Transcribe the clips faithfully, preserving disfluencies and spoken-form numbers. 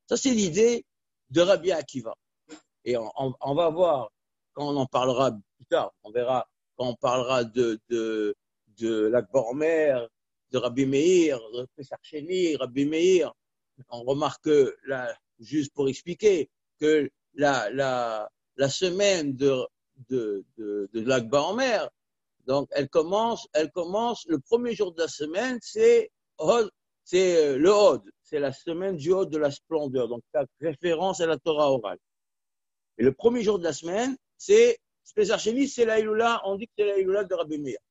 Ça, c'est l'idée de Rabbi Akiva. Et on, on, on va voir, quand on en parlera plus tard, on verra, quand on parlera de, de, de l'Akbar Omer, de Rabbi Meir, de Pessar Sheni, Rabbi Meir, on remarque que, là, juste pour expliquer, que la, la, la semaine de, de, de, de l'Akbar Omer, donc elle commence, elle commence, le premier jour de la semaine, c'est c'est le Hod, c'est la semaine du Hod de la splendeur, donc la référence à la Torah orale. Et le premier jour de la semaine, c'est Pessar Sheni, c'est la Iloula, on dit que c'est la Iloula de Rabbi Meir.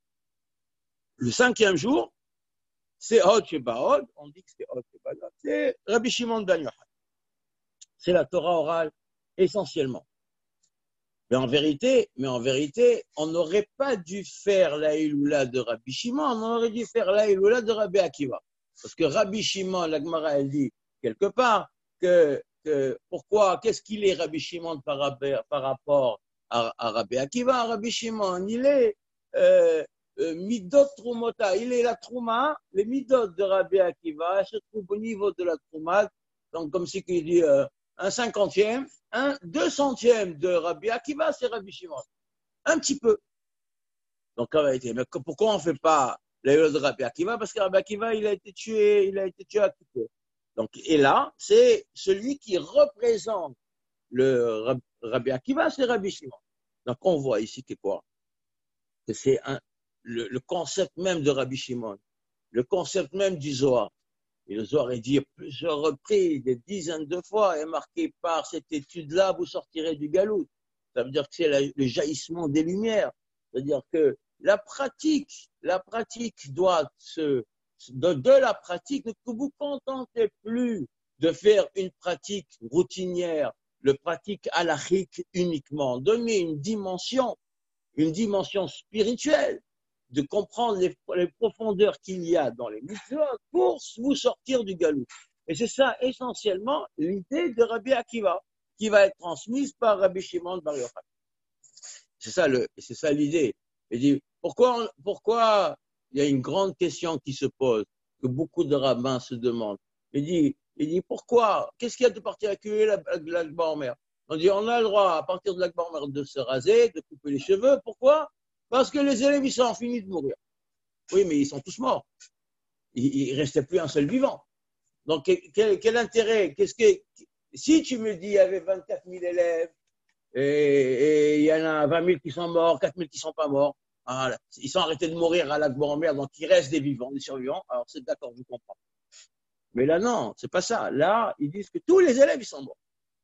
Le cinquième jour, c'est Hod Sheba Hod, on dit que c'est Hod Sheba Hod, c'est Rabbi Shimon ben Yochai. C'est la Torah orale essentiellement. Mais en vérité, mais en vérité, on n'aurait pas dû faire la Iloula de Rabbi Shimon, on aurait dû faire la Iloula de Rabbi Akiva. Parce que Rabbi Shimon, la Gemara, elle dit quelque part que, que pourquoi, qu'est-ce qu'il est Rabbi Shimon par, par rapport à, à Rabbi Akiva? Rabbi Shimon, il est euh, euh, Midot Trumota, il est la Trouma, les Midot de Rabbi Akiva, se trouve au niveau de la Trouma, donc comme si qu'il dit euh, un cinquantième, un deux centièmes de Rabbi Akiva, c'est Rabbi Shimon. Un petit peu. Donc, en vérité, mais pourquoi on ne fait pas la Iloula de Rabbi Akiva? Parce que Rabbi Akiva, il a été tué, il a été tué à Kippour. Donc, et là, c'est celui qui représente le Rabbi Akiva, c'est Rabbi Shimon. Donc, on voit ici que quoi? Que c'est un, le, le concept même de Rabbi Shimon, le concept même du Zohar. Et le Zohar est dit à plusieurs reprises, des dizaines de fois, est marqué par cette étude-là, vous sortirez du galout. Ça veut dire que c'est la, le jaillissement des lumières. C'est-à-dire que la pratique, la pratique doit se, de, de la pratique, ne vous contentez plus de faire une pratique routinière, le pratique halachique uniquement. Donnez une dimension, une dimension spirituelle, de comprendre les, les profondeurs qu'il y a dans les mitzvot pour vous sortir du galout. Et c'est ça essentiellement l'idée de Rabbi Akiva, qui va être transmise par Rabbi Shimon bar Yochai. C'est ça le, c'est ça l'idée. Il dit pourquoi, pourquoi il y a une grande question qui se pose, que beaucoup de rabbins se demandent. Il dit, il dit pourquoi, qu'est-ce qu'il y a de particulier de l'Akbar Omer? On dit on a le droit à partir de l'Akbar Omer de se raser, de couper les cheveux. Pourquoi? Parce que les élèves, ils sont finis de mourir. Oui, mais ils sont tous morts. Il ne restait plus un seul vivant. Donc, quel, quel intérêt? Qu'est-ce que, si tu me dis qu'il y avait vingt-quatre mille élèves et, et il y en a vingt mille qui sont morts, quatre mille qui ne sont pas morts, alors, ils sont arrêtés de mourir à l'Akbar Omer, donc il reste des vivants, des survivants. Alors, c'est d'accord, je comprends. Mais là, non, c'est pas ça. Là, ils disent que tous les élèves, ils sont morts.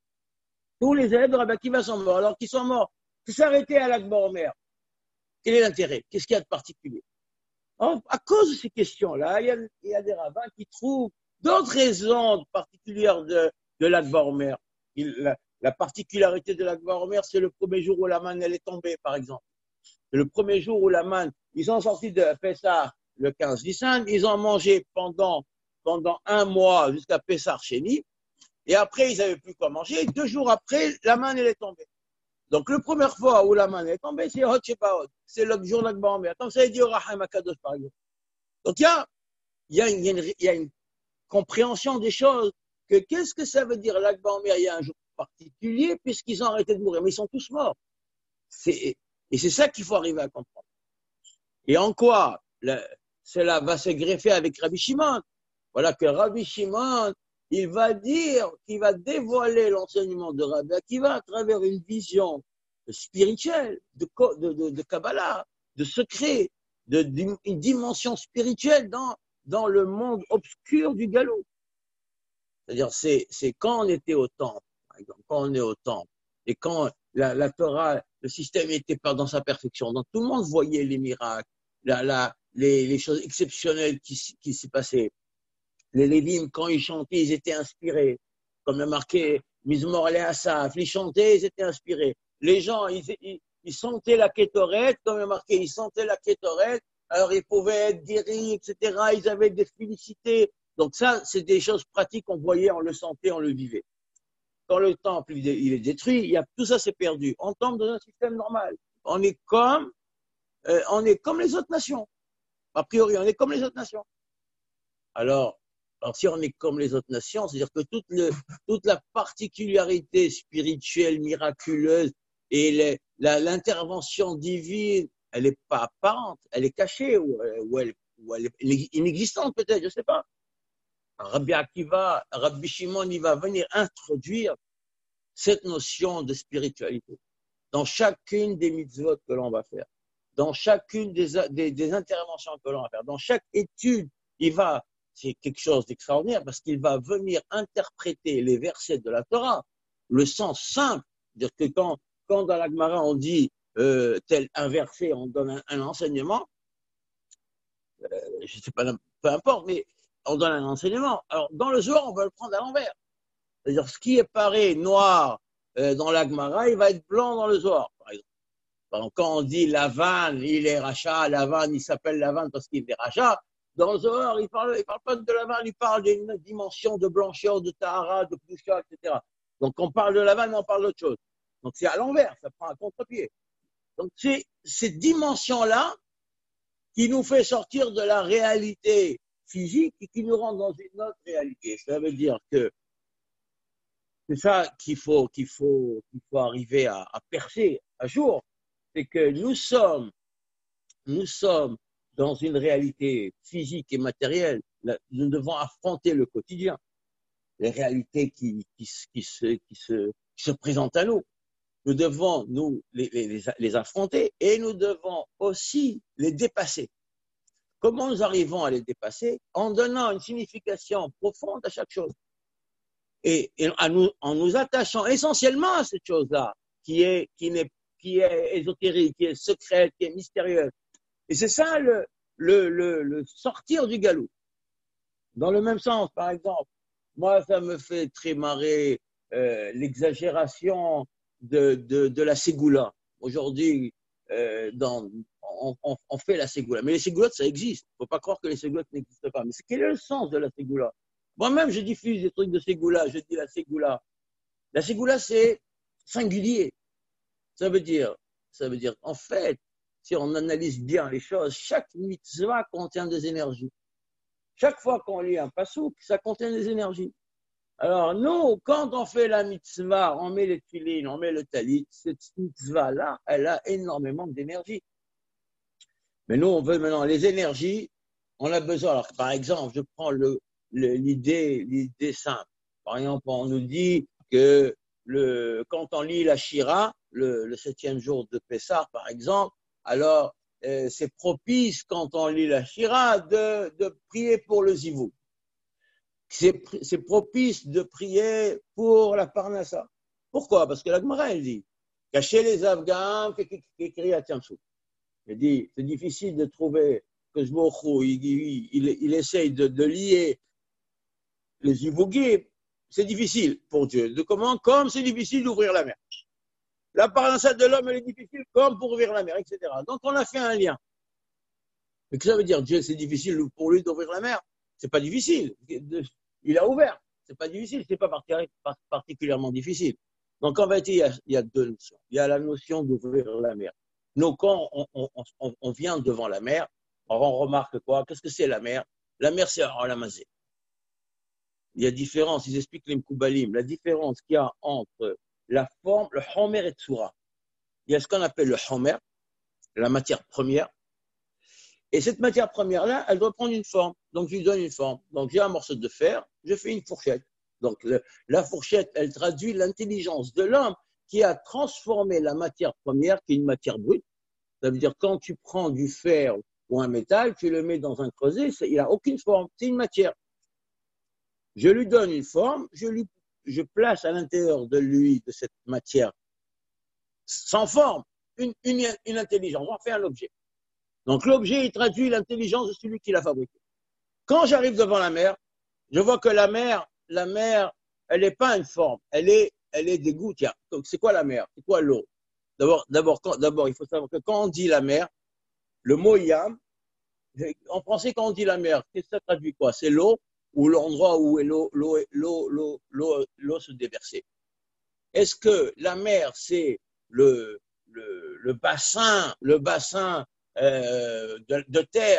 Tous les élèves de Rabbi Akiva sont morts. Alors qu'ils sont morts, ils s'arrêtaient à l'Akbar Omer. Quel est l'intérêt? Qu'est-ce qu'il y a de particulier? Alors, à cause de ces questions-là, il y a, il y a des rabbins qui trouvent d'autres raisons particulières de, de l'Akbar Omer. La, la particularité de l'Akbar Omer, c'est le premier jour où la manne elle est tombée, par exemple. C'est le premier jour où la manne, ils sont sortis de Pessah le quinze Nissan, ils ont mangé pendant, pendant un mois jusqu'à Pessar Sheni, et après, ils n'avaient plus quoi manger. Et deux jours après, la manne elle est tombée. Donc, la première fois où la manne est tombée, c'est Hod Sheba Hod. C'est le jour de l'Akbar Omer. Comme ça, il dit au Raham Akadosh, par exemple. Donc, il y a, il y a, une, il y a une compréhension des choses que qu'est-ce que ça veut dire l'Akbar Omer? Il y a un jour particulier puisqu'ils ont arrêté de mourir. Mais ils sont tous morts. C'est, et c'est ça qu'il faut arriver à comprendre. Et en quoi le, cela va se greffer avec Rabbi Shimon? Voilà que Rabbi Shimon, il va dire qu'il va dévoiler l'enseignement de Rabbi Akiva à travers une vision spirituelle, de, de, de, de Kabbalah, de secret, de, d'une une dimension spirituelle dans, dans le monde obscur du galop. C'est-à-dire, c'est, c'est quand on était au temple, par exemple, quand on est au temple, et quand la, la Torah, le système n'était pas dans sa perfection, donc tout le monde voyait les miracles, la, la, les, les choses exceptionnelles qui, qui s'y passaient. Les Lévim, quand ils chantaient, ils étaient inspirés. Comme le marqué Mizmor le Asaf, ils chantaient, ils étaient inspirés. Les gens, ils, ils, ils sentaient la kétorette, comme le marqué, ils sentaient la kétorette, alors ils pouvaient être guéris, et cetera. Ils avaient des félicités. Donc ça, c'est des choses pratiques qu'on voyait, on le sentait, on le vivait. Quand le temple il est détruit, il y a, tout ça c'est perdu. On tombe dans un système normal. On est comme, euh, on est comme les autres nations. A priori, on est comme les autres nations. Alors, Alors, si on est comme les autres nations, c'est-à-dire que toute, le, toute la particularité spirituelle, miraculeuse et les, la, l'intervention divine, elle n'est pas apparente, elle est cachée ou, ou, elle, ou elle est inexistante peut-être, je ne sais pas. Rabbi Akiva, Rabbi Shimon, il va venir introduire cette notion de spiritualité dans chacune des mitzvot que l'on va faire, dans chacune des, des, des interventions que l'on va faire, dans chaque étude, il va, c'est quelque chose d'extraordinaire parce qu'il va venir interpréter les versets de la Torah, le sens simple, c'est-à-dire que quand, quand dans la Gemara on dit euh, tel un verset, on donne un, un enseignement, euh, je ne sais pas, peu importe, mais on donne un enseignement. Alors, dans le Zohar, on va le prendre à l'envers. C'est-à-dire, ce qui est paré noir euh, dans la Gemara, il va être blanc dans le Zohar, par exemple. Donc, quand on dit Lavan, il est rachat, Lavan, il s'appelle Lavan parce qu'il est rachat, dans le Zohar, il ne parle, il parle pas de Lavan, il parle d'une dimension de blancheur, de Tahara, de Plusha, et cetera. Donc, on parle de Lavan, mais on parle d'autre chose. Donc, c'est à l'envers, ça prend un contre-pied. Donc, c'est cette dimension-là qui nous fait sortir de la réalité physique et qui nous rend dans une autre réalité. Ça veut dire que c'est ça qu'il faut, qu'il faut, qu'il faut arriver à, à percer un jour. C'est que nous sommes, nous sommes dans une réalité physique et matérielle. Nous devons affronter le quotidien, les réalités qui, qui, qui, se, qui, se, qui se présentent à nous. Nous devons nous les, les, les affronter et nous devons aussi les dépasser. Comment nous arrivons à les dépasser? En donnant une signification profonde à chaque chose. Et, et à nous, en nous attachant essentiellement à cette chose-là, qui est, qui, n'est, qui est ésotérique, qui est secrète, qui est mystérieuse. Et c'est ça le, le, le, le sortir du galop. Dans le même sens, par exemple, moi, ça me fait très marrer euh, l'exagération de, de, de la ségoula. Aujourd'hui, euh, dans, on, on, on fait la ségoula. Mais les ségoulottes, ça existe. Il ne faut pas croire que les ségoulottes n'existent pas. Mais quel est le sens de la ségoula? Moi-même, je diffuse des trucs de ségoula. Je dis la ségoula. La ségoula, c'est singulier. Ça veut dire, ça veut dire, en fait, si on analyse bien les choses, chaque mitzvah contient des énergies. Chaque fois qu'on lit un pasouk, ça contient des énergies. Alors, nous, quand on fait la mitzvah, on met les filines, on met le talit, cette mitzvah-là, elle a énormément d'énergie. Mais nous, on veut maintenant les énergies, on a besoin. Alors, par exemple, je prends le, le, l'idée, l'idée simple. Par exemple, on nous dit que le, quand on lit la Shira, le, le septième jour de Pessah, par exemple, alors euh, c'est propice quand on lit la Shira de, de prier pour le zivou. C'est, c'est propice de prier pour la Parnassa. Pourquoi? Parce que la Gemara, elle dit, cachez les Afghans qui écrit à Tiamsou. Elle dit, c'est difficile de trouver que Jbochou, il, il, il, il essaye de, de lier les Zivougim. C'est difficile pour Dieu. De comment? Comme c'est difficile d'ouvrir la mer. La Parnassa de l'homme, elle est difficile comme pour ouvrir la mer, et cetera. Donc, on a fait un lien. Mais que ça veut dire, Dieu, c'est difficile pour lui d'ouvrir la mer? C'est pas difficile. Il a ouvert. C'est pas difficile. C'est pas particulièrement difficile. Donc, en fait, il y a, il y a deux notions. Il y a la notion d'ouvrir la mer. Donc, quand on, on, on, on vient devant la mer, on remarque quoi? Qu'est-ce que c'est la mer? La mer, c'est Olamazé. Il y a différence. Ils expliquent les Mkoubalim. La différence qu'il y a entre la forme, le Homer et Tsura. Il y a ce qu'on appelle le Homer, la matière première. Et cette matière première-là, elle doit prendre une forme. Donc, je lui donne une forme. Donc, j'ai un morceau de fer, je fais une fourchette. Donc, le, la fourchette, elle traduit l'intelligence de l'homme qui a transformé la matière première, qui est une matière brute. Ça veut dire, quand tu prends du fer ou un métal, tu le mets dans un creuset, il n'a aucune forme, c'est une matière. Je lui donne une forme, je, lui, je place à l'intérieur de lui, de cette matière, sans forme, une, une, une intelligence. On fait un objet. Donc, l'objet, il traduit l'intelligence de celui qui l'a fabriqué. Quand j'arrive devant la mer, je vois que la mer, la mer, elle n'est pas une forme, elle est, elle est des gouttes. Donc, c'est quoi la mer? C'est quoi l'eau? D'abord, d'abord, d'abord, il faut savoir que quand on dit la mer, le mot yam, en français, quand on dit la mer, qu'est-ce que ça traduit quoi? C'est l'eau ou l'endroit où l'eau, l'eau, l'eau, l'eau, l'eau, l'eau se déversait. Est-ce que la mer, c'est le, le, le bassin, le bassin euh, de, de terre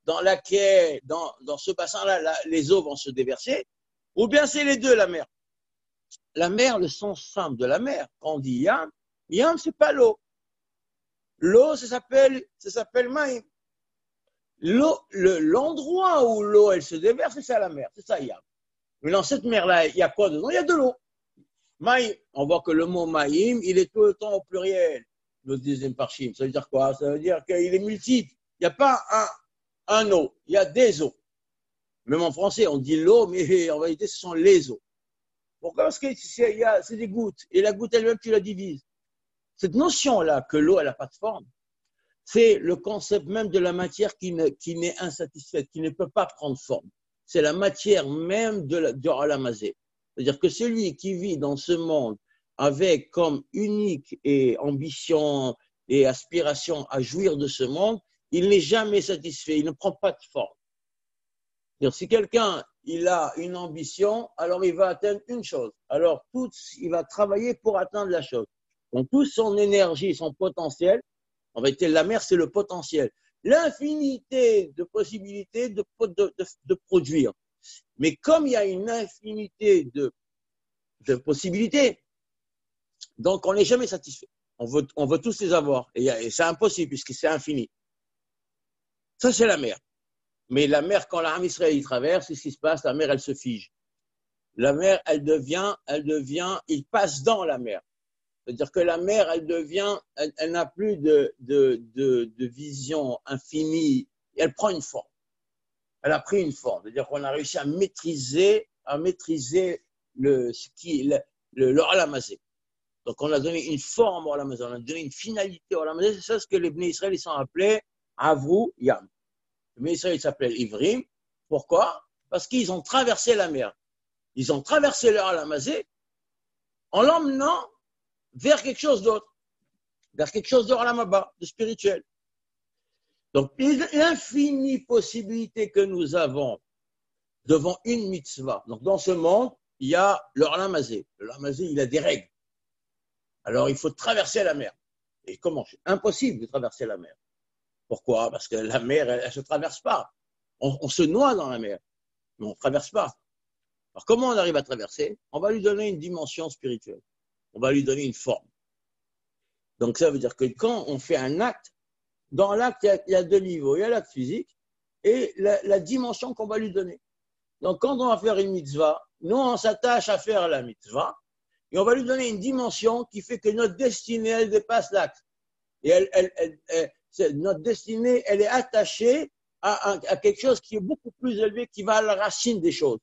dans laquelle, dans, dans ce bassin-là, là, les eaux vont se déverser, ou bien c'est les deux, la mer. La mer, le sens simple de la mer, quand on dit Yam, Yam, c'est pas l'eau. L'eau, ça s'appelle, ça s'appelle Maïm. L'eau, le, l'endroit où l'eau, elle se déverse, c'est ça la mer, c'est ça Yam. Mais dans cette mer-là, il y a quoi dedans? Il y a de l'eau. Maïm, on voit que le mot Maïm, il est tout le temps au pluriel, le deuxième parchim. Ça veut dire quoi? Ça veut dire qu'il est multiple. Il n'y a pas un, un eau, il y a des eaux. Même en français, on dit l'eau, mais en réalité, ce sont les eaux. Pourquoi? Parce que c'est, il y a, c'est des gouttes. Et la goutte elle-même, tu la divises. Cette notion-là, que l'eau, elle n'a pas de forme, c'est le concept même de la matière qui, ne, qui n'est insatisfaite, qui ne peut pas prendre forme. C'est la matière même de la, du Olamazé. C'est-à-dire que celui qui vit dans ce monde avec comme unique et ambition et aspiration à jouir de ce monde, il n'est jamais satisfait, il ne prend pas de forme. C'est-à-dire, si quelqu'un il a une ambition, alors il va atteindre une chose. Alors tout, il va travailler pour atteindre la chose. Donc toute son énergie, son potentiel, en réalité la mer c'est le potentiel, l'infinité de possibilités de, de, de, de produire. Mais comme il y a une infinité de, de possibilités, donc on n'est jamais satisfait. On veut, on veut tous les avoir. Et, et c'est impossible puisque c'est infini. Ça, c'est la mer. Mais la mer, quand l'Arme Israël y traverse, c'est ce qui se passe, la mer, elle se fige. La mer, elle devient, elle devient, il passe dans la mer. C'est-à-dire que la mer, elle devient, elle, elle n'a plus de, de, de, de vision infinie. Elle prend une forme. Elle a pris une forme. C'est-à-dire qu'on a réussi à maîtriser, à maîtriser le, ce qui, le, le, le Olamazé. Donc, on a donné une forme au Olamazé, on a donné une finalité au Olamazé. C'est ça ce que les Bnei Israël, ils sont appelés Avrou Yam. Les Bnei Israël, ils s'appellent Ivrim. Pourquoi? Parce qu'ils ont traversé la mer. Ils ont traversé le Olamazé en l'emmenant vers quelque chose d'autre, vers quelque chose de Olamaba, de spirituel. Donc, l'infinie possibilité que nous avons devant une mitzvah. Donc, dans ce monde, il y a le Olamazé. Le Olamazé, il a des règles. Alors, il faut traverser la mer. Et comment? C'est impossible de traverser la mer. Pourquoi? Parce que la mer, elle ne se traverse pas. On, on se noie dans la mer, mais on ne traverse pas. Alors, comment on arrive à traverser? On va lui donner une dimension spirituelle. On va lui donner une forme. Donc, ça veut dire que quand on fait un acte, dans l'acte, il y a, il y a deux niveaux. Il y a l'acte physique et la, la dimension qu'on va lui donner. Donc, quand on va faire une mitzvah, nous, on s'attache à faire la mitzvah et on va lui donner une dimension qui fait que notre destinée, elle dépasse l'acte. Et elle, elle, elle, elle, notre destinée, elle est attachée à, à, à quelque chose qui est beaucoup plus élevé, qui va à la racine des choses.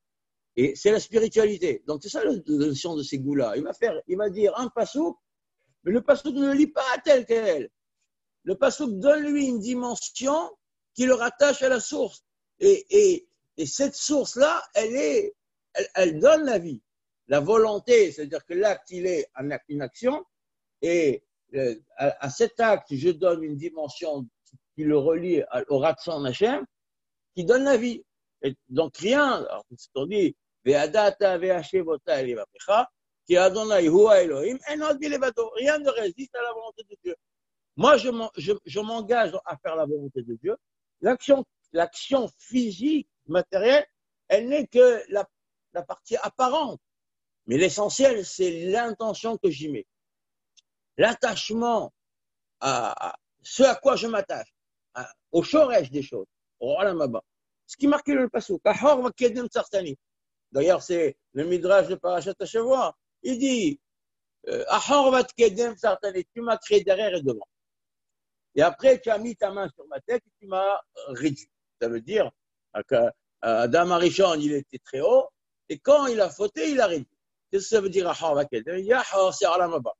Et c'est la spiritualité. Donc, c'est ça la notion de ces goûts-là. Il va faire, il va dire un passouk, mais le passouk ne le lit pas tel quel. Le passouk donne-lui une dimension qui le rattache à la source. Et, et, et cette source-là, elle est, elle, elle donne la vie. La volonté, c'est-à-dire que l'acte, il est un acte, une action, et euh, à, à cet acte, je donne une dimension qui le relie au Ratson Hashem, qui donne la vie. Et donc rien, alors c'est on dit, Ve'adata ve'ashevota elevapecha, ki Adonai huwa Elohim, en od bilevado. Rien ne résiste à la volonté de Dieu. Moi, je, je, je m'engage à faire la volonté de Dieu. L'action, l'action physique, matérielle, elle n'est que la, la partie apparente. Mais l'essentiel, c'est l'intention que j'y mets. L'attachement à, à ce à quoi je m'attache, à, au shoresh des choses, au Olamaba. Ce qui marque le passouk. D'ailleurs, c'est le midrash de Parashat Hashavua. Il dit, Ahor vat kedem sartani, tu m'as créé derrière et devant. Et après, tu as mis ta main sur ma tête et tu m'as réduit. Ça veut dire qu'Adam Arishon, il était très haut, et quand il a fauté, il a réduit. Qu'est-ce que ça veut dire Ahor vat kedem? Il dit Ahor, c'est Olamaba.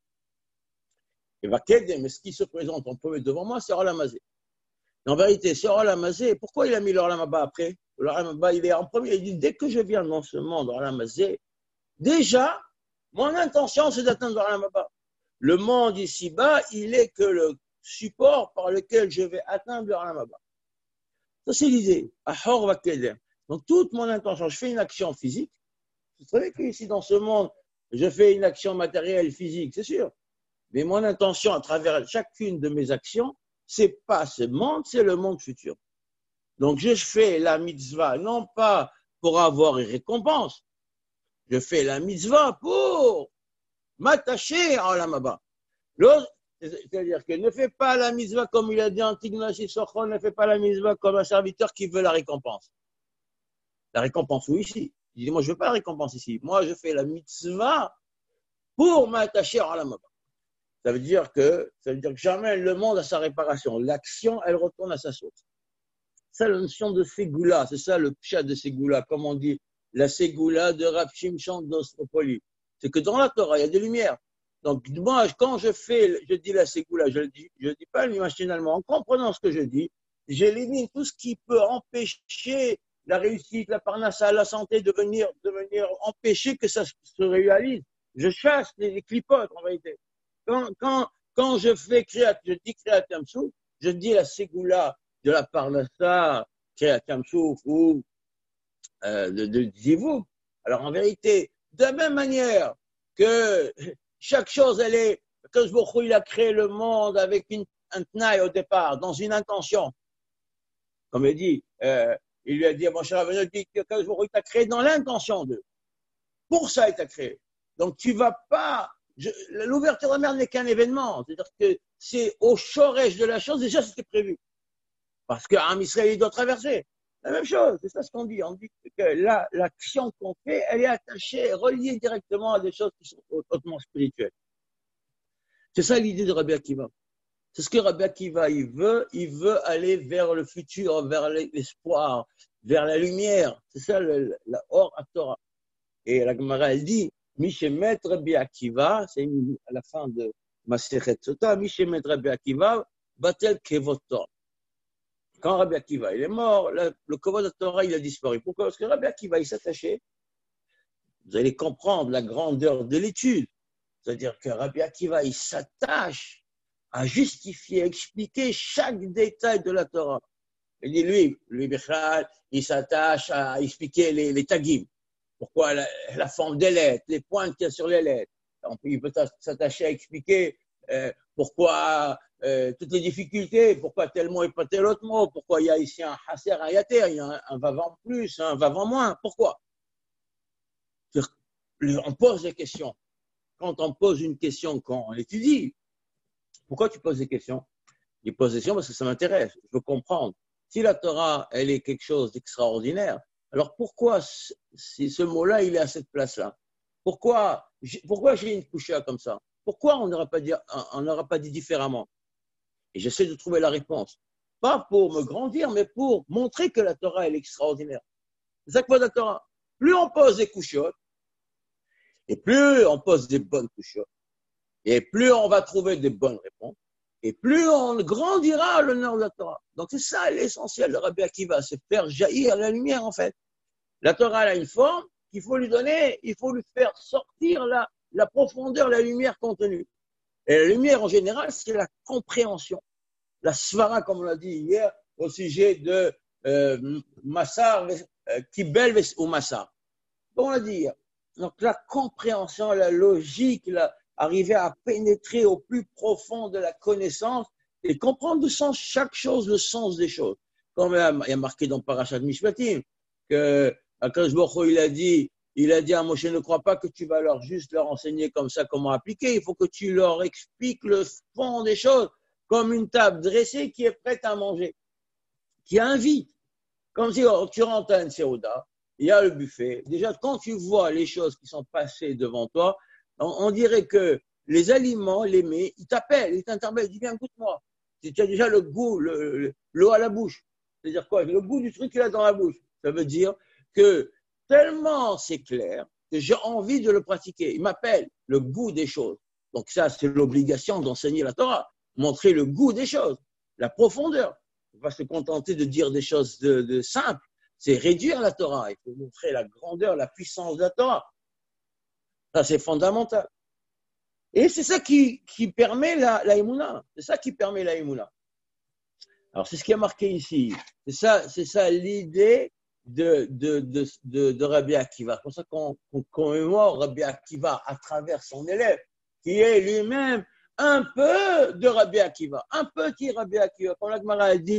Et va kedem, mais ce qui se présente en premier devant moi, c'est Olamazé. En vérité, c'est Olamazé. Pourquoi il a mis l'Olamaba après? L'Olamaba, il est en premier. Il dit, dès que je viens dans ce monde, Olamazé, déjà, mon intention, c'est d'atteindre l'Olamaba. Le monde ici-bas, il est que le support par lequel je vais atteindre l'Olamaba. Ça, c'est l'idée. Ahor va kedem. Donc, toute mon intention, je fais une action physique. Vous savez qu'ici, dans ce monde, je fais une action matérielle, physique, c'est sûr. Mais mon intention, à travers chacune de mes actions, c'est pas ce monde, c'est le monde futur. Donc, je fais la mitzvah, non pas pour avoir une récompense, je fais la mitzvah pour m'attacher à Olam Haba. L'autre, c'est-à-dire que ne fais pas la mitzvah comme il a dit Antignos Sochon, ne fais pas la mitzvah comme un serviteur qui veut la récompense. La récompense, où ici? Il dit, moi, je ne veux pas la récompense ici. Moi, je fais la mitzvah pour m'attacher à Olam Haba. Ça veut dire que, ça veut dire que j'amène le monde à sa réparation. L'action, elle retourne à sa source. C'est la notion de Ségoula. C'est ça le pshat de Ségoula. Comme on dit, la Ségoula de Rav Shimshon d'Ostropoli. C'est que dans la Torah, il y a des lumières. Donc, moi, quand je fais, je dis la Ségoula, je ne dis, je dis pas machinalement. En comprenant ce que je dis, j'élimine tout ce qui peut empêcher la réussite, la parnassa, la santé de venir, de venir empêcher que ça se réalise. Je chasse les, les clipotes, en réalité. Quand, quand, quand je fais créat, je dis créatam souf, je dis la ségoula de la parnassa, créatam souf ou euh, de, de zivou. Alors en vérité, de la même manière que chaque chose, elle est, que Baruch il a créé le monde avec une, un tnaï au départ, dans une intention. Comme il dit, euh, il lui a dit, mon cher Avenel, dit que Baruch il t'a créé dans l'intention de. Pour ça, il t'a créé. Donc tu vas pas. L'ouverture de la mer n'est qu'un événement. C'est-à-dire que c'est au chorège de la chose, déjà c'était prévu. Parce qu'un Israël doit traverser. La même chose, c'est ça ce qu'on dit. On dit que là, l'action qu'on fait, elle est attachée, reliée directement à des choses qui sont hautement spirituelles. C'est ça l'idée de Rabbi Akiva. C'est ce que Rabbi Akiva, il veut. Il veut aller vers le futur, vers l'espoir, vers la lumière. C'est ça le, la Or à Torah. Et la Gemara, elle dit, Mishemet Rabbi Akiva, c'est à la fin de Masechet Sota, Mishemet Rabbi Akiva, Batel Kevotor. Quand Rabbi Akiva il est mort, le, le Kovod de Torah il a disparu. Pourquoi? Parce que Rabbi Akiva il s'attachait. Vous allez comprendre la grandeur de l'étude. C'est-à-dire que Rabbi Akiva il s'attache à justifier, à expliquer chaque détail de la Torah. Il dit lui, lui Bichal, il s'attache à expliquer les, les tagim. Pourquoi la, la forme des lettres, les points qu'il y a sur les lettres. Il peut s'attacher à expliquer euh, pourquoi euh, toutes les difficultés, pourquoi tel mot et pas tel autre mot, pourquoi il y a ici un hasser, un yater, il y a un, un vav en plus, un vav en moins, pourquoi? On pose des questions. Quand on pose une question, quand on l'étudie, pourquoi tu poses des questions? Je pose des questions parce que ça m'intéresse, je veux comprendre. Si la Torah, elle est quelque chose d'extraordinaire, alors pourquoi si ce mot-là, il est à cette place-là? Pourquoi, pourquoi j'ai une coucha comme ça? Pourquoi on n'aura pas dit, on n'aura pas dit différemment? Et j'essaie de trouver la réponse. Pas pour me grandir, mais pour montrer que la Torah, elle est extraordinaire. C'est ça que veut la Torah. Plus on pose des couchottes, et plus on pose des bonnes couchottes, et plus on va trouver des bonnes réponses, et plus on grandira à l'honneur de la Torah. Donc c'est ça l'essentiel de Rabbi Akiva, c'est faire jaillir la lumière en fait. La Torah elle a une forme qu'il faut lui donner, il faut lui faire sortir la, la profondeur, la lumière contenue. Et la lumière en général, c'est la compréhension. La svara, comme on l'a dit hier, au sujet de euh, Massar, euh, Kibel ou Massar. Donc on l'a dit hier. Donc la compréhension, la logique, la, arriver à pénétrer au plus profond de la connaissance et comprendre le sens, chaque chose, le sens des choses. Comme il y a marqué dans Parashat Mishpatim, que Akadosh Baruch Hu, il a dit, il a dit à Moshe, ne crois pas que tu vas leur juste leur enseigner comme ça comment appliquer, il faut que tu leur expliques le fond des choses, comme une table dressée qui est prête à manger, qui invite. Comme si oh, tu rentres à une séouda, il y a le buffet. Déjà, quand tu vois les choses qui sont passées devant toi, on dirait que les aliments, les mets, ils t'appellent, ils t'interpellent, ils disent viens, goûte-moi. Tu as déjà le goût, le, l'eau à la bouche. C'est-à-dire quoi? Le goût du truc qu'il a dans la bouche. Ça veut dire que tellement c'est clair que j'ai envie de le pratiquer. Il m'appelle le goût des choses. Donc ça, c'est l'obligation d'enseigner la Torah. Montrer le goût des choses, la profondeur. On va se contenter de dire des choses de, de simples. C'est réduire la Torah. Il faut montrer la grandeur, la puissance de la Torah. Ça, c'est fondamental. Et c'est ça qui, qui permet la, la Emouna. C'est ça qui permet la Emouna. Alors, c'est ce qui est marqué ici. C'est ça, c'est ça l'idée de, de, de, de, de Rabbi Akiva. C'est pour ça qu'on, qu'on commémore Rabbi Akiva à travers son élève, qui est lui-même un peu de Rabbi Akiva, un petit Rabbi Akiva. Comme la Gemara a dit,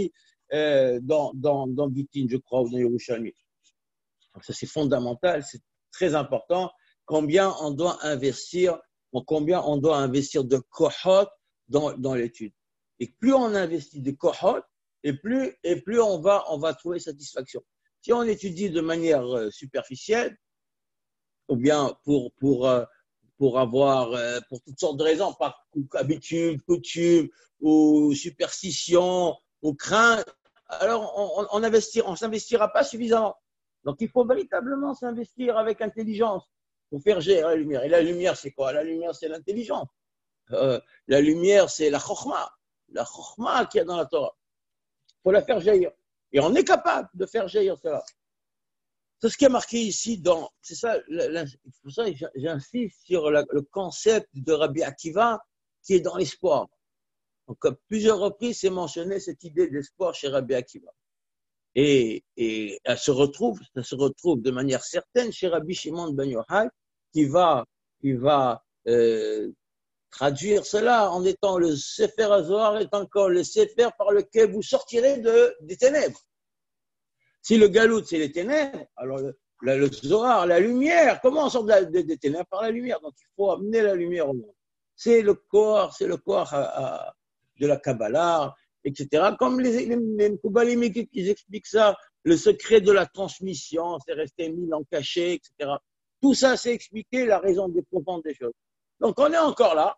euh, dans, dans, dans Gittin, je crois, ou dans Yerushalmi. Donc ça, c'est fondamental, c'est très important. Combien on doit investir, combien on doit investir de kohot dans, dans l'étude. Et plus on investit de kohot, et plus, et plus on va, on va trouver satisfaction. Si on étudie de manière euh, superficielle, ou bien pour, pour, euh, pour avoir, euh, pour toutes sortes de raisons, par habitude, coutume, ou superstition, ou crainte, alors on, on, on investir, on s'investira pas suffisamment. Donc il faut véritablement s'investir avec intelligence pour faire gérer la lumière. Et la lumière, c'est quoi? La lumière, c'est l'intelligence. Euh, la lumière, c'est la chokhma. La chokhma qu'il y a dans la Torah. Il faut la faire jaillir. Et on est capable de faire jaillir cela. C'est ce qui est marqué ici dans, c'est ça, c'est pour ça que j'insiste sur la, le concept de Rabbi Akiva qui est dans l'espoir. Donc, à plusieurs reprises, c'est mentionné cette idée d'espoir chez Rabbi Akiva. Et, et elle se retrouve, ça se retrouve de manière certaine chez Rabbi Shimon ben Yochai, qui va, qui va euh, traduire cela en étant le Sefer HaZohar est encore le Sefer par lequel vous sortirez de, des ténèbres. Si le galout, c'est les ténèbres, alors le, le, le Zohar, la lumière, comment on sort de la, de, des ténèbres? Par la lumière. Donc il faut amener la lumière au monde. C'est le corps, c'est le corps à, à, de la Kabbalah, et cetera. Comme les, les, les Koubalim, ils expliquent ça, le secret de la transmission, c'est resté mille ans caché, et cetera. Tout ça, c'est expliquer la raison des profondes des choses. Donc on est encore là.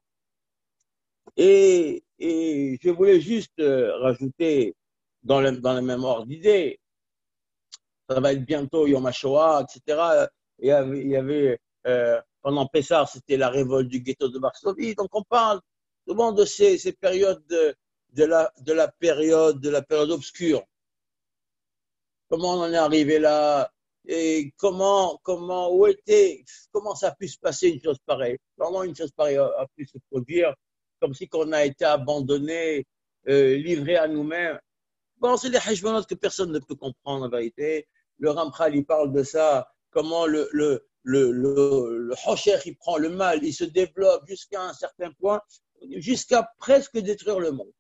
Et, et je voulais juste euh, rajouter dans le, dans le même ordre d'idée, ça va être bientôt Yom HaShoah, et cetera. Il y avait, il y avait euh, pendant Pessah, c'était la révolte du ghetto de Varsovie. Donc on parle souvent de ces, ces périodes de, de, la, de la période de la période obscure. Comment on en est arrivé là et comment comment où était comment ça a pu se passer une chose pareille? Comment une chose pareille a, a pu se produire? Comme si qu'on a été abandonné, euh, livré à nous-mêmes. Bon, c'est des hajmonotes que personne ne peut comprendre en vérité. Le Ramchal, il parle de ça, comment le, le, le, le, le Hosher, il prend le mal, il se développe jusqu'à un certain point, jusqu'à presque détruire le monde.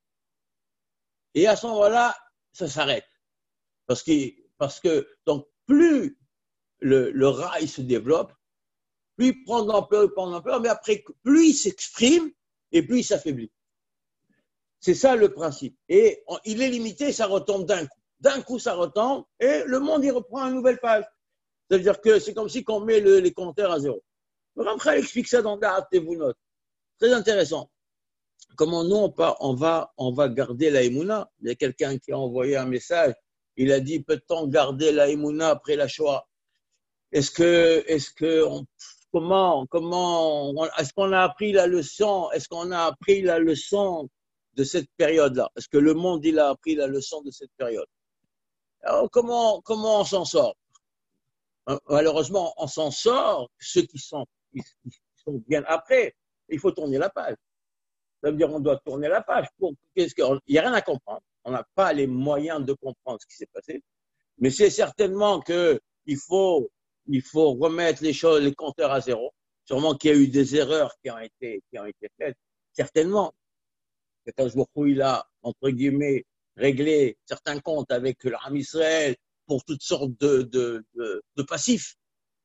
Et à ce moment-là, ça s'arrête. Parce que, parce que donc, plus le, le rail se développe, plus il prend d'ampleur, il prend d'ampleur, mais après, plus il s'exprime et plus il s'affaiblit. C'est ça le principe. Et on, il est limité, ça retombe d'un coup. D'un coup, ça retombe et le monde, il reprend une nouvelle page. C'est-à-dire que c'est comme si on met le, les compteurs à zéro. Le Ramchal explique ça dans Da'at Tevunot. Très intéressant. Comment nous, on, on, va, on va garder la Emouna? Il y a quelqu'un qui a envoyé un message. Il a dit, peut-on garder la Emouna après la Shoah? Est-ce que, est-ce que, on, comment, comment, est-ce qu'on a appris la leçon? Est-ce qu'on a appris la leçon de cette période-là? Est-ce que le monde, il a appris la leçon de cette période? Alors, comment, comment on s'en sort? Malheureusement, on s'en sort, ceux qui sont, qui sont bien après, il faut tourner la page. Ça veut dire qu'on doit tourner la page. Pour, qu'est-ce que, il n'y a rien à comprendre. On n'a pas les moyens de comprendre ce qui s'est passé. Mais c'est certainement qu'il faut, il faut remettre les choses, les compteurs à zéro. Sûrement qu'il y a eu des erreurs qui ont été, qui ont été faites. Certainement. Quand il a, entre guillemets, réglé certains comptes avec l'Armée Israël pour toutes sortes de, de, de, de passifs.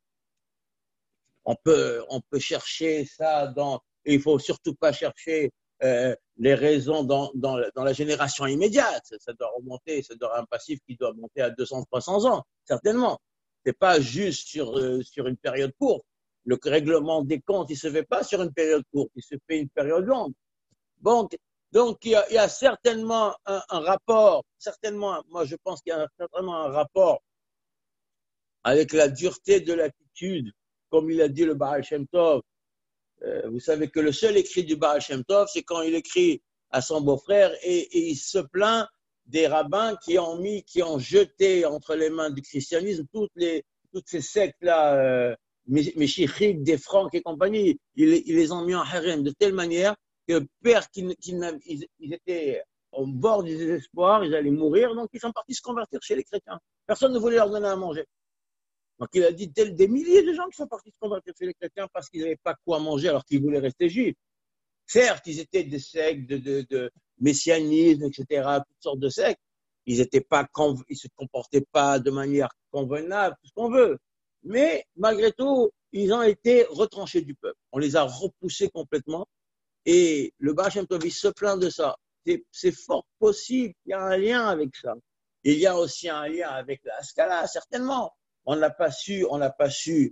On peut, on peut chercher ça dans, et il faut surtout pas chercher euh, les raisons dans, dans, dans la génération immédiate. Ça doit remonter, ça doit être un passif qui doit monter à deux cents, trois cents ans, certainement. C'est pas juste sur, euh, sur une période courte. Le règlement des comptes, il se fait pas sur une période courte, il se fait une période longue. Donc, donc il y a, il y a certainement un, un rapport, certainement, moi je pense qu'il y a certainement un rapport avec la dureté de l'attitude, comme il a dit le Baal Shem Tov. Euh, vous savez que le seul écrit du Baal Shem Tov, c'est quand il écrit à son beau-frère et, et il se plaint des rabbins qui ont mis, qui ont jeté entre les mains du christianisme toutes les, toutes ces sectes-là, euh, Meshichik, des Francs et compagnie. Ils, ils les ont mis en harem de telle manière que père, qu'ils, qu'ils ils, ils étaient au bord du désespoir, ils allaient mourir, donc ils sont partis se convertir chez les chrétiens. Personne ne voulait leur donner à manger. Donc il a dit tel, des milliers de gens qui sont partis se convertir chez les chrétiens parce qu'ils n'avaient pas quoi manger alors qu'ils voulaient rester juifs. Certes, ils étaient des sectes de, de, de messianisme, et cetera, toutes sortes de sectes. ils étaient pas, ils se comportaient pas de manière convenable, tout ce qu'on veut. Mais malgré tout, ils ont été retranchés du peuple. On les a repoussés complètement. Et le Baal Shem Tov, il se plaint de ça. C'est fort possible qu'il y a un lien avec ça. Il y a aussi un lien avec la Haskalah, certainement. On n'a pas su, on n'a pas su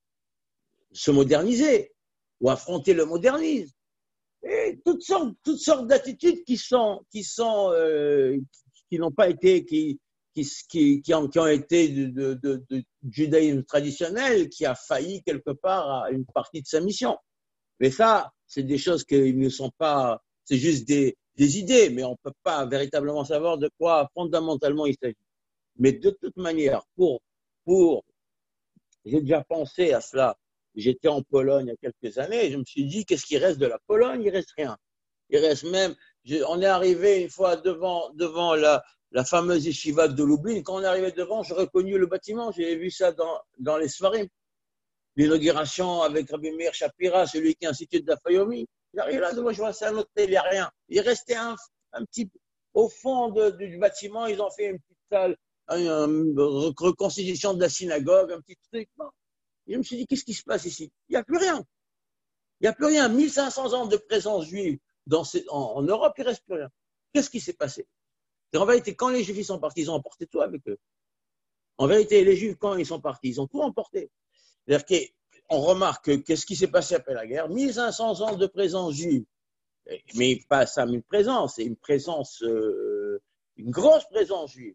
se moderniser ou affronter le modernisme. Et toutes sortes, toutes sortes d'attitudes qui sont, qui sont, euh, qui n'ont pas été, qui, qui, qui, qui, ont, qui ont été de, de, de, de judaïsme traditionnel, qui a failli quelque part à une partie de sa mission. Mais ça, c'est des choses qui ne sont pas, c'est juste des, des idées, mais on ne peut pas véritablement savoir de quoi fondamentalement il s'agit. Mais de toute manière, pour, pour, j'ai déjà pensé à cela. J'étais en Pologne il y a quelques années et je me suis dit, qu'est-ce qui reste de la Pologne? Il reste rien. Il reste même, je, on est arrivé une fois devant, devant la, la fameuse yeshiva de Lublin. Quand on est arrivé devant, j'ai reconnu le bâtiment. J'ai vu ça dans, dans les Sfarim. L'inauguration avec Rabbi Meir Shapira, celui qui est institué de la Fayomi. J'arrive là devant, je vois ça à l'hôtel, il n'y a rien. Il restait un, un petit, au fond de, de, du bâtiment, ils ont fait une petite salle, une, une reconstitution de la synagogue, un petit truc. Bon. Et je me suis dit, qu'est-ce qui se passe ici? Il n'y a plus rien. Il n'y a plus rien. mille cinq cents ans de présence juive dans ces, en, en Europe, il ne reste plus rien. Qu'est-ce qui s'est passé? Et en vérité, quand les Juifs sont partis, ils ont emporté tout avec eux. En vérité, les Juifs, quand ils sont partis, ils ont tout emporté. C'est-à-dire qu'on remarque qu'est-ce qui s'est passé après la guerre? mille cinq cents ans de présence juive. Mais pas ça, une présence, c'est une présence, euh, une grosse présence juive.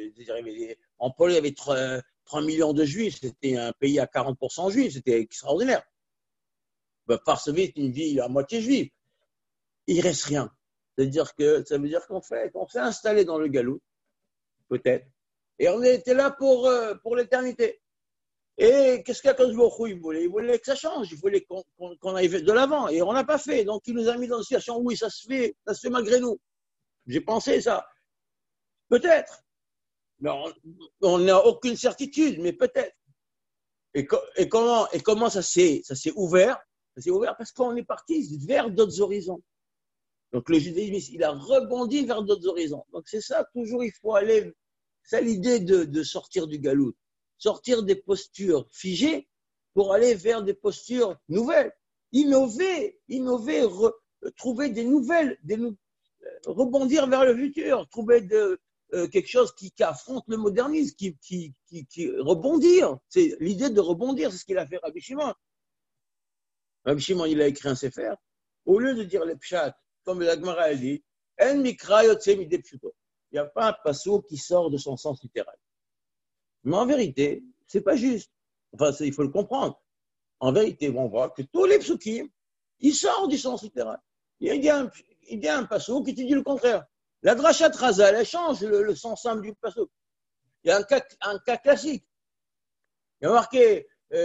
En Pologne, il y avait trois millions de juifs, c'était un pays à quarante pour cent juifs, c'était extraordinaire. Varsovie, c'est une ville à moitié juive. Il ne reste rien. C'est-à-dire que, ça veut dire qu'on fait, qu'on s'est installé dans le Galout, peut-être, et on était là pour, pour l'éternité. Et qu'est-ce qu'Akadosh Baruch Hu, il voulait? Il voulait que ça change, il voulait qu'on qu'on, qu'on aille de l'avant, et on n'a pas fait. Donc il nous a mis dans une situation, oui, ça se fait, ça se fait malgré nous. J'ai pensé ça. Peut-être. Mais on n'a aucune certitude, mais peut-être. Et, et, comment, et comment ça s'est, ça s'est ouvert? Ça s'est ouvert parce qu'on est parti vers d'autres horizons. Donc le judaïsme, il a rebondi vers d'autres horizons. Donc c'est ça, toujours il faut aller. C'est l'idée de, de sortir du galout, sortir des postures figées pour aller vers des postures nouvelles, innover, innover, re, trouver des nouvelles, des, rebondir vers le futur, trouver de, euh, quelque chose qui, qui affronte le modernisme, qui, qui, qui, qui rebondir. C'est l'idée de rebondir, c'est ce qu'il a fait Rabbi Shimon. Rabbi Shimon, il a écrit un sefer. Au lieu de dire les pshat, comme la Gemara a dit, en mikra yotse midei pshuto. Il n'y a pas un passeau qui sort de son sens littéral. Mais en vérité, c'est pas juste. Enfin, il faut le comprendre. En vérité, on voit que tous les psukim, ils sortent du sens littéral. Il y a un, il y a un passeau qui te dit le contraire. La drachat Razal, elle change le, le sens simple du passeau. Il y a un cas, un cas classique. Il y a marqué,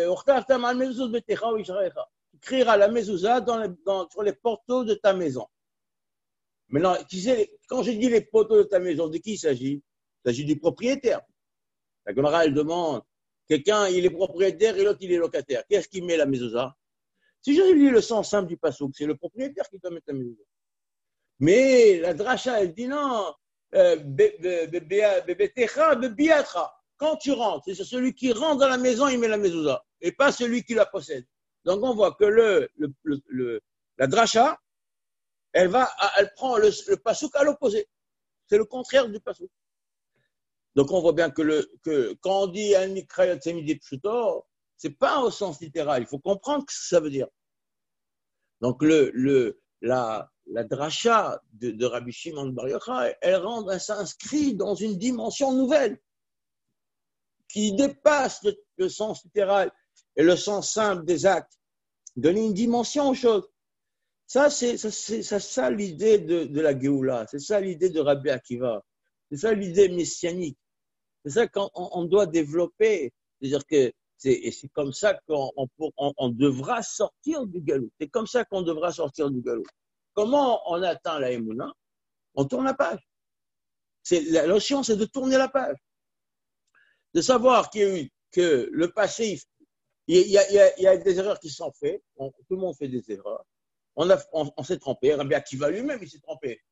tu crieras la mezouza dans les, dans, sur les poteaux de ta maison. Maintenant, tu sais, quand je dis les poteaux de ta maison, de qui il s'agit? Il s'agit du propriétaire. La Gemara, elle demande, quelqu'un, il est propriétaire et l'autre, il est locataire. Qu'est-ce qui met la mezouza? Si je lis le sens simple du passouk, c'est le propriétaire qui doit mettre la mezouza. Mais la dracha, elle dit non, quand tu rentres, c'est celui qui rentre dans la maison, il met la mezouza, et pas celui qui la possède. Donc on voit que le, le, le, le, la dracha, elle, va, elle prend le, le passouk à l'opposé. C'est le contraire du passouk. Donc on voit bien que, le, que quand on dit un mikrayot semidi pshuto, c'est pas au sens littéral. Il faut comprendre ce que ça veut dire. Donc le, le, la, la dracha de, de Rabbi Shimon Bar Yochai, elle, rend, elle s'inscrit dans une dimension nouvelle qui dépasse le, le sens littéral et le sens simple des actes. Donner une dimension aux choses. Ça, c'est ça, c'est, ça, ça l'idée de, de la Géoula. C'est ça l'idée de Rabbi Akiva. C'est ça l'idée messianique. C'est ça qu'on on doit développer. C'est-à-dire que c'est, et c'est comme ça qu'on on, on, on devra sortir du galop. C'est comme ça qu'on devra sortir du galop. Comment on atteint la Emouna? On tourne la page. C'est, la notion, c'est de tourner la page. De savoir qu'il y a eu, que le passé, il y a, il y a, il y a des erreurs qui sont faites. On, tout le monde fait des erreurs. On, a, on, on s'est trompé. Rabbi Akiva lui-même, il s'est trompé.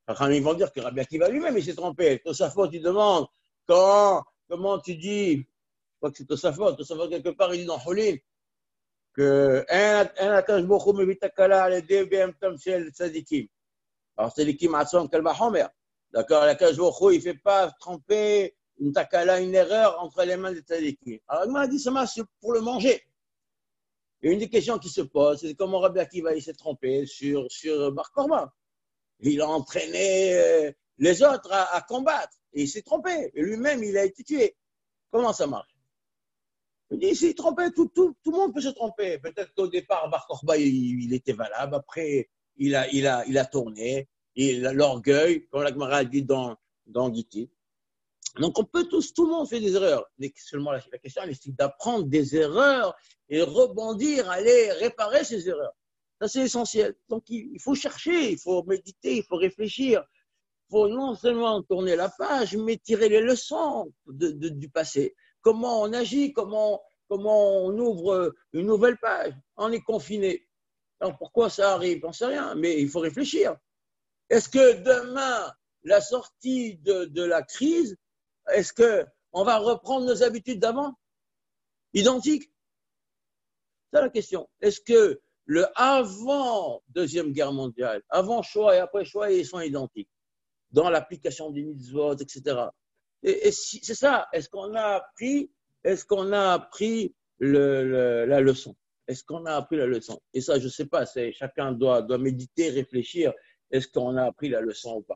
Ils vont dire que Rabbi Akiva lui-même, il s'est trompé. Tosafot, tu demandes, quand, comment tu dis, je crois que c'est Tosafot, Tosafot quelque part, il dit dans Hulin, que un Akash Bokhu Mevitakala, le D B M Tom Shel Tzadikim. Alors, Tzadikim Atson Kalba Homer. D'accord, l'Akash Bokhu, il ne fait pas tromper une takala, une erreur entre les mains des Tzadikim. Alors, il m'a dit, ça marche pour le manger. Et une des questions qui se pose, c'est comment Rabbi Akiva il s'est trompé sur, sur Bar Korban. Il a entraîné euh, les autres à, à combattre. Et il s'est trompé. Et lui-même, il a été tué. Comment ça marche? Il dit, il s'est trompé. Tout, tout, tout le monde peut se tromper. Peut-être qu'au départ, Bar Korban, il, il était valable. Après, il a, il a, il a tourné. Il a l'orgueil, comme la Gemara dit dans, dans Giti. Donc, on peut tous, tout le monde fait des erreurs. Mais seulement la, la question, c'est d'apprendre des erreurs et rebondir, aller réparer ces erreurs. Ça, c'est essentiel. Donc, il, il faut chercher, il faut méditer, il faut réfléchir. Il faut non seulement tourner la page, mais tirer les leçons de, de, du passé. Comment on agit, comment, comment on ouvre une nouvelle page. On est confiné. Alors, pourquoi ça arrive? On ne sait rien, mais il faut réfléchir. Est-ce que demain, la sortie de, de la crise, est-ce qu'on va reprendre nos habitudes d'avant? Identiques? C'est la question. Est-ce que le avant Deuxième Guerre mondiale, avant Shoah et après Shoah, ils sont identiques dans l'application des mitzvot, et cetera. Et, et si, c'est ça. Est-ce qu'on a appris, est-ce qu'on a appris le, le, la leçon? Est-ce qu'on a appris la leçon? Et ça, je ne sais pas. C'est, chacun doit, doit méditer, réfléchir. Est-ce qu'on a appris la leçon ou pas?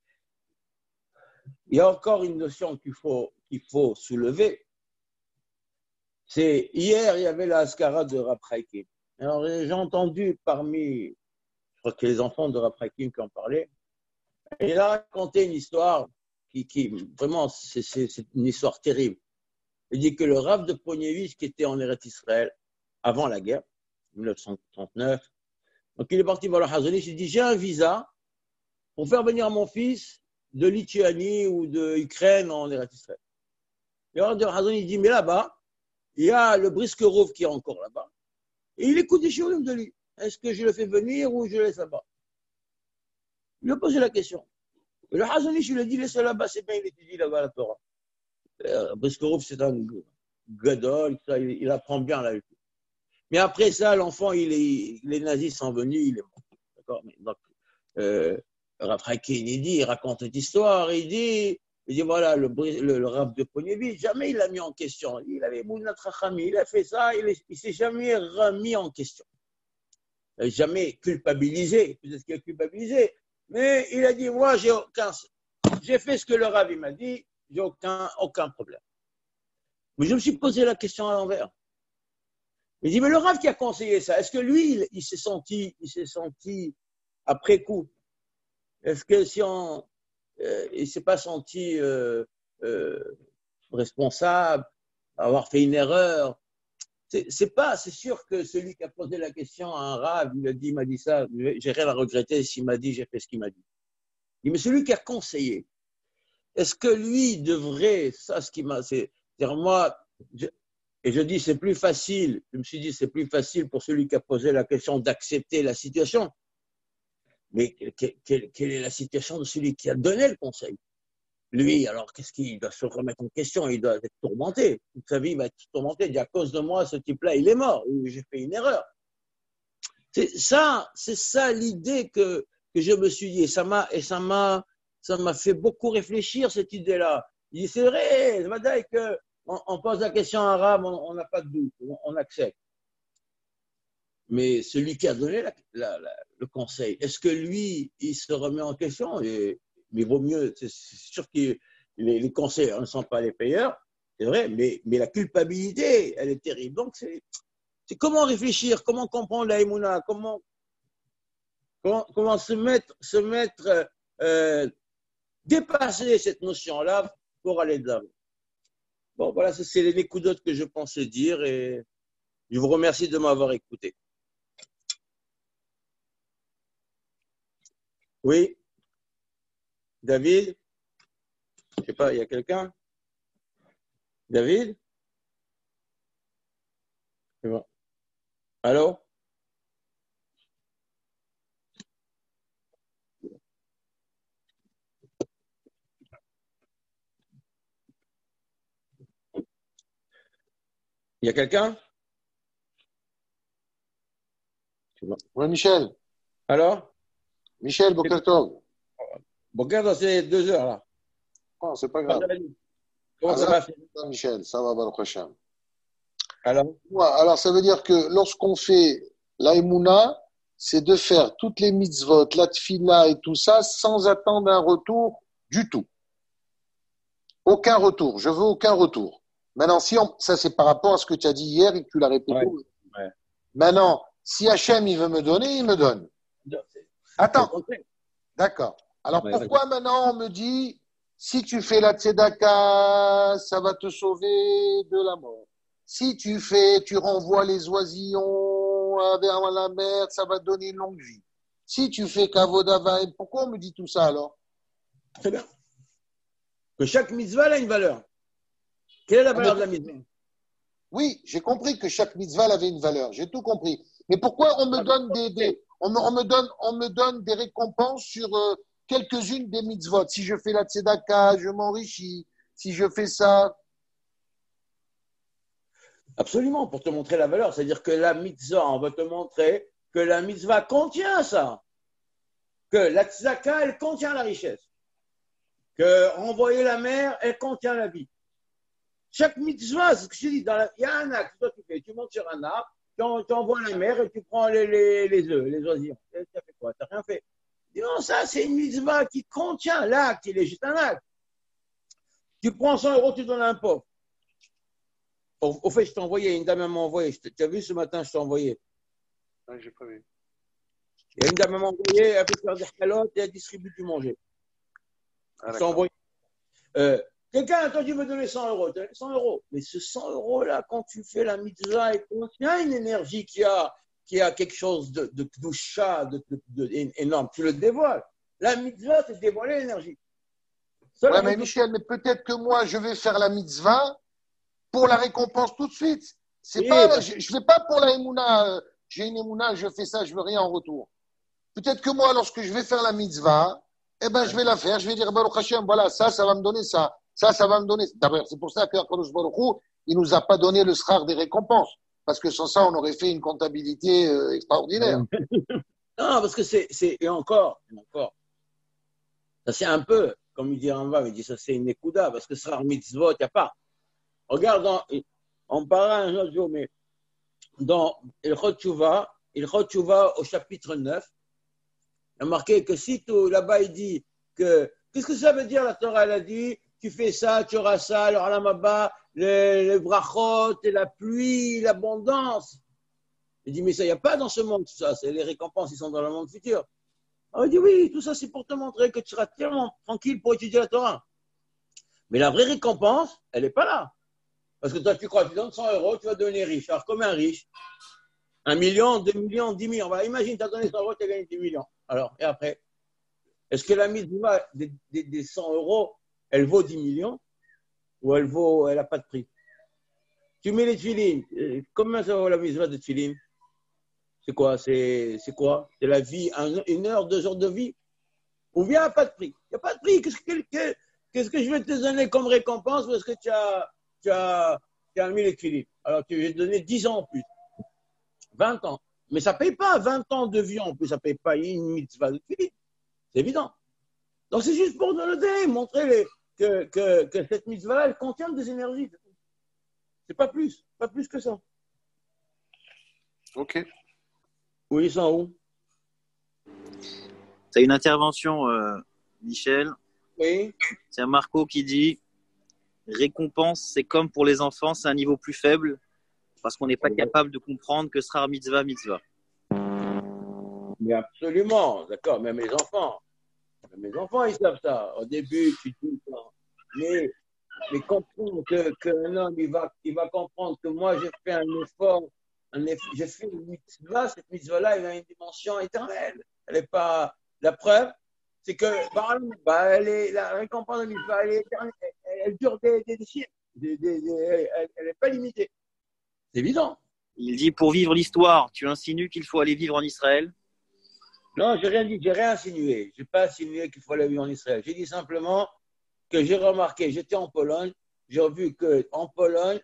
Il y a encore une notion qu'il faut, qu'il faut soulever. C'est hier, il y avait la Haskara de Rav Chaim. Alors, j'ai entendu parmi, je crois que les enfants de Rav Chaim qui en parlaient, et il a raconté une histoire qui, qui vraiment, c'est, c'est, c'est une histoire terrible. Il dit que le Rav de Ponievich, qui était en Eretz Israël avant la guerre, dix-neuf cent trente-neuf, donc il est parti voir le Hazonish, il dit, j'ai un visa pour faire venir mon fils de Lituanie ou de Ukraine en Eretz Israël. Et alors, le Hazonish dit, mais là-bas, il y a le Briskerov qui est encore là-bas, et il écoute des shiurim de lui. Est-ce que je le fais venir ou je le laisse là-bas? Il lui a posé la question. Et le Hazonish, il lui a dit, laisse là-bas, c'est bien, il étudie là-bas la Torah. Euh, Briskerov, c'est un gadol, ça, il, il apprend bien là. Mais après ça, l'enfant, il est, les nazis sont venus, il est mort. D'accord? Donc, euh, Rav Chaim, il dit, il raconte cette histoire, il dit, il dit voilà, le, le, le Rav de Ponievich, jamais il l'a mis en question. Il avait Mounat Rachami, il a fait ça, il ne s'est jamais remis en question. Il n'a jamais culpabilisé, peut-être qu'il a culpabilisé, mais il a dit, moi, j'ai aucun, j'ai fait ce que le Rav m'a dit, j'ai aucun, aucun problème. Mais je me suis posé la question à l'envers. Il dit, mais le Rav qui a conseillé ça, est-ce que lui, il, il s'est senti, il s'est senti après coup? Est-ce que si on, euh, il ne s'est pas senti euh, euh, responsable, avoir fait une erreur? C'est, c'est pas, c'est sûr que celui qui a posé la question à un Rav, il a dit, il m'a dit ça, j'ai rien à regretter s'il m'a dit, j'ai fait ce qu'il m'a dit. Il dit, mais celui qui a conseillé, est-ce que lui devrait, ça, ce qui m'a, c'est, c'est-à-dire moi, je, et je dis, c'est plus facile, je me suis dit, c'est plus facile pour celui qui a posé la question d'accepter la situation. Mais quelle, quelle, quelle est la situation de celui qui a donné le conseil? Lui, alors, qu'est-ce qu'il doit se remettre en question? Il doit être tourmenté. Toute sa vie, il va être tourmenté. Il dit, à cause de moi, ce type-là, il est mort. J'ai fait une erreur. C'est ça, c'est ça l'idée que, que je me suis dit. Et ça m'a, et ça m'a, ça m'a fait beaucoup réfléchir, cette idée-là. Il dit, c'est vrai, Vadaï, que on, on pose la question à Arabe, on n'a pas de doute, on, on accepte. Mais celui qui a donné la, la, la, le conseil, est-ce que lui, il se remet en question? Et, mais il vaut mieux, c'est, c'est sûr que les, les conseils ne sont pas les payeurs, c'est vrai, mais, mais la culpabilité, elle est terrible. Donc, c'est, c'est comment réfléchir, comment comprendre la Emouna, comment, comment, comment se mettre, se mettre euh, dépasser cette notion-là pour aller de l'avant. Bon, voilà, c'est les coups d'autres que je pensais dire et je vous remercie de m'avoir écouté. Oui, David? Je ne sais pas, il y a quelqu'un? David? C'est bon. Allô? Il y a quelqu'un? Oui, Michel. Alors? Michel, Boker Tov. Bon, regarde, c'est deux heures là. Oh, c'est pas grave. Comment ça Alors, va? Michel, ça va, Baruch Hashem. Alors? Ouais, alors, ça veut dire que lorsqu'on fait l'aïmouna, c'est de faire toutes les mitzvot, la tfila et tout ça, sans attendre un retour du tout. Aucun retour. Je veux aucun retour. Maintenant, si on, ça c'est par rapport à ce que tu as dit hier et que tu l'as répété. Ouais, ouais. Maintenant, si Hachem il veut me donner, il me donne. Attends. D'accord. Alors ouais, pourquoi maintenant on me dit, si tu fais la tzedaka, ça va te sauver de la mort. Si tu fais, tu renvoies les oisillons vers la mer, ça va te donner une longue vie. Si tu fais kavodava, pourquoi on me dit tout ça alors? Très bien. Que chaque mitzvah a une valeur. Quelle est la valeur ah, mais... de la mitzvah? Oui, j'ai compris que chaque mitzvah avait une valeur. J'ai tout compris. Mais pourquoi on me donne des, des on, me, on me donne, on me donne des récompenses sur euh, quelques-unes des mitzvot? Si je fais la tzedaka, je m'enrichis. Si je fais ça. Absolument, pour te montrer la valeur. C'est-à-dire que la mitzvah, on va te montrer que la mitzvah contient ça. Que la tzedaka, elle contient la richesse. Que renvoyer la mer, elle contient la vie. Chaque mitzvah, c'est ce que je dis, dans la... il y a un acte, toi tu fais, tu montes sur un arbre, tu, en, tu envoies la mer et tu prends les, les, les œufs, les oisillons. Tu as fait quoi? Tu n'as rien fait. Dis non, ça c'est une mitzvah qui contient l'acte, il est juste un acte. Tu prends cent euros, tu donnes à un pauvre. Au, au fait, je t'ai envoyé, une dame m'a envoyé, tu as vu ce matin, je t'ai envoyé. Oui, j'ai pas vu. Il y a une dame m'a envoyé, elle fait faire des calottes et elle distribue du manger. Ah, je t'ai envoyé. Euh, Quelqu'un, toi, tu veux donner cent euros, tu as cent euros. Mais ce cent euros-là, quand tu fais la mitzvah, il contient une énergie qui a, qui a quelque chose de, de kdusha, de, de, de, de, énorme. Tu le dévoiles. La mitzvah, c'est dévoiler l'énergie. Ça, ouais, mais Michel, mais peut-être que moi, je vais faire la mitzvah pour la récompense tout de suite. C'est oui, pas, je, je vais pas pour la émouna. Euh, j'ai une émouna, je fais ça, je veux rien en retour. Peut-être que moi, lorsque je vais faire la mitzvah, eh ben, je vais la faire. Je vais dire, Baruch Hashem, voilà, ça, ça va me donner ça. Ça, ça va me donner. D'abord, c'est pour ça que Kadosh Baruch Hu, il nous a pas donné le schar des récompenses. Parce que sans ça, on aurait fait une comptabilité euh, extraordinaire. Non, parce que c'est, c'est, et encore, et encore. Ça, c'est un peu, comme il dit en bas, il dit ça, c'est une ékouda, parce que schar mitzvot, il n'y a pas. Regarde, dans, on parlera un autre jour, mais dans Ilchot Tshuva, Ilchot Tshuva au chapitre neuf, il y a marqué que si tout, là-bas, il dit que, qu'est-ce que ça veut dire, la Torah, elle a dit, tu fais ça, tu auras ça, le Alamaba, les, les brachot, et la pluie, l'abondance. Il dit, mais ça, il n'y a pas dans ce monde, tout ça, c'est les récompenses, ils sont dans le monde futur. Alors, il dit, oui, tout ça, c'est pour te montrer que tu seras tellement tranquille pour étudier la Torah. Mais la vraie récompense, elle n'est pas là. Parce que toi, tu crois, tu donnes cent euros, tu vas devenir riche. Alors, comme un riche, un million, deux millions, dix millions. Voilà, imagine, tu as donné cent euros, tu as gagné dix millions. Alors, et après, est-ce que la mise des, des, des cent euros, elle vaut dix millions ou elle vaut, elle n'a pas de prix? Tu mets les tefilines. Combien ça vaut la mise de tefilines? C'est quoi? C'est, c'est quoi? C'est la vie, un, une heure, deux heures de vie? Ou bien pas de prix? Il n'y a pas de prix. Qu'est-ce que, qu'est-ce que je vais te donner comme récompense parce que tu as, tu as, tu as mis les tefilines? Alors, tu vas te donner dix ans en plus. vingt ans. Mais ça ne paye pas vingt ans de vie en plus. Ça ne paye pas une mitzvah de tefilines. C'est évident. Donc, c'est juste pour nous donner, montrer les, que, que, que cette mitzvah-là, elle contient des énergies. C'est pas plus. Pas plus que ça. Ok. Oui, ils sont où? Tu as une intervention, euh, Michel. Oui. C'est un Marco qui dit récompense, c'est comme pour les enfants, c'est un niveau plus faible parce qu'on n'est pas oui. capable de comprendre que sera mitzvah, mitzvah. Mais absolument, d'accord, même les enfants. Même les enfants, ils savent ça. Au début, tu dis ça. Mais, mais comprendre que, qu'un homme, il va, il va comprendre que moi, j'ai fait un effort, un effort j'ai fait une mitzvah, cette mitzvah-là, elle a une dimension éternelle. Elle n'est pas. La preuve, c'est que bah, elle est, la récompense de mitzvah, elle est éternelle. Elle, elle dure des, des, des siècles. Des, des, des, elle n'est pas limitée. C'est évident. Il dit pour vivre l'histoire, tu insinues qu'il faut aller vivre en Israël? Non, j'ai rien dit, j'ai rien insinué. Je n'ai pas insinué qu'il faut aller vivre en Israël. J'ai dit simplement que j'ai remarqué, j'étais en Pologne, j'ai vu qu'en Pologne,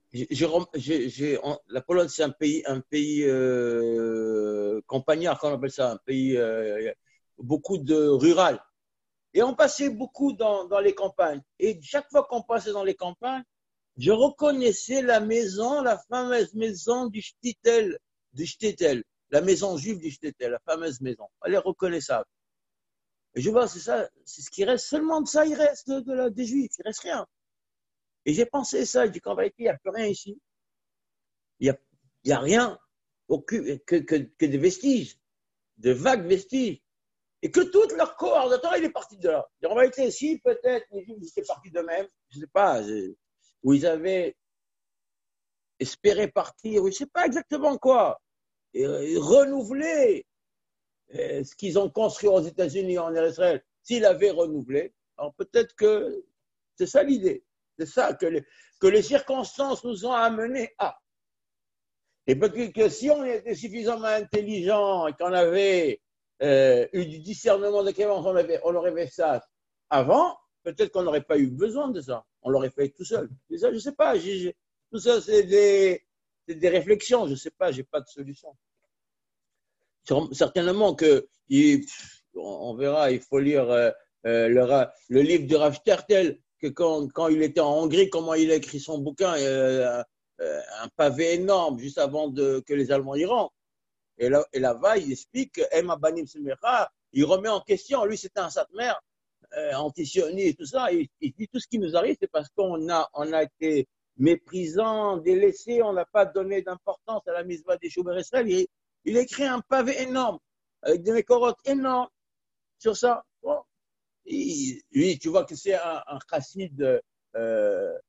j'ai, j'ai, j'ai, on, la Pologne, c'est un pays, un pays euh, campagnard, qu'on appelle ça, un pays euh, beaucoup de rural. Et on passait beaucoup dans, dans les campagnes. Et chaque fois qu'on passait dans les campagnes, je reconnaissais la maison, la fameuse maison du Shtitel, du Shtitel, la maison juive du Shtitel, la fameuse maison. Elle est reconnaissable. Et je vois, c'est ça, c'est ce qui reste, seulement de ça, il reste de, de la, des Juifs, il reste rien. Et j'ai pensé ça, je dis qu'en vérité, il n'y a plus rien ici. Il n'y a, il y a rien, aucun, que, que, que des vestiges, de vagues vestiges. Et que tout leur corps, attends, il est parti de là. Et en vérité, si peut-être les Juifs étaient partis d'eux-mêmes, je ne sais pas, où ils avaient espéré partir, ou je ne sais pas exactement quoi, et, et renouveler et ce qu'ils ont construit aux États-Unis en Israël, s'ils avaient renouvelé, alors peut-être que c'est ça l'idée. C'est ça que les, que les circonstances nous ont amenés à. Et peut-être que si on était suffisamment intelligent et qu'on avait euh, eu du discernement de Clémence, on, avait, on aurait fait ça avant, peut-être qu'on n'aurait pas eu besoin de ça. On l'aurait fait tout seul. Ça, je ne sais pas. J'ai, j'ai, tout ça, c'est des, c'est des réflexions. Je ne sais pas. Je n'ai pas de solution. Certainement que, il, on verra, il faut lire euh, le, le livre de Rav Stertel, que quand, quand il était en Hongrie, comment il a écrit son bouquin, euh, euh, un pavé énorme juste avant de, que les Allemands y rentrent. Et là, et là-bas, il explique Emma Banim Semecha, il remet en question, lui c'était un satmer, euh, antisioniste et tout ça, il, il dit tout ce qui nous arrive, c'est parce qu'on a, on a été méprisant, délaissé, on n'a pas donné d'importance à la mitzvah des Shomer Israël. Il, il écrit un pavé énorme, avec des mécorotes énormes sur ça. Bon. Il, lui, tu vois que c'est un, un chassid euh,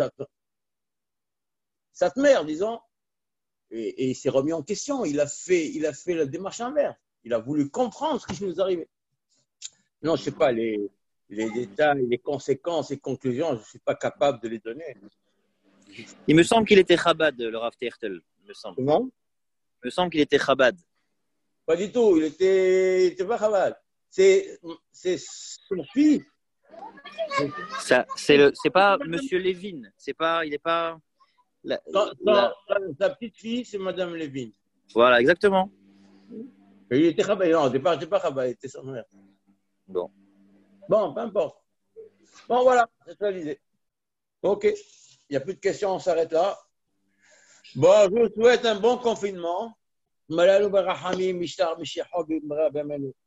satmer, disons, et, et il s'est remis en question. Il a fait, il a fait la démarche inverse. Il a voulu comprendre ce qui nous arrivait. Non, je ne sais pas, les, les détails, les conséquences et conclusions, je ne suis pas capable de les donner. Il me semble qu'il était Chabad, le Rav Stertel. Il me semble. Comment ? Il me semble qu'il était Chabad. Pas du tout, il était, il était pas Chabad. C'est, c'est son fils. Ça, c'est le, c'est pas Monsieur Lévin. C'est pas, il n'est pas. La, sa, la... sa, sa petite fille, c'est Madame Lévin. Voilà, exactement. Et il était Chabad. Non, au départ, il n'était pas Chabad, il était sa mère. Bon. Bon, peu importe. Bon, voilà, c'est ça l'idée. Ok, il n'y a plus de questions, on s'arrête là. Bon, je vous souhaite un bon confinement.